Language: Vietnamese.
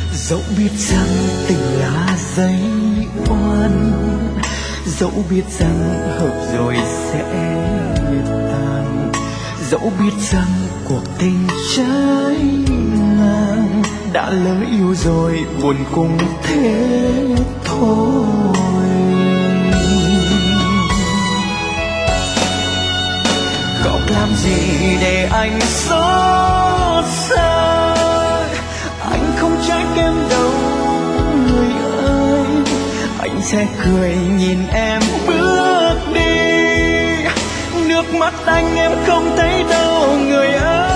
Dẫu biết rằng tình là giấy oan, dẫu biết rằng hợp rồi sẽ tàn, dẫu biết rằng cuộc tình trái ngang, đã lỡ yêu rồi buồn cùng thế thôi. Khóc làm gì để anh xót xa, anh không trách em đâu người ơi, anh sẽ cười nhìn em bước đi. Nước mắt anh em không thấy đâu người ơi.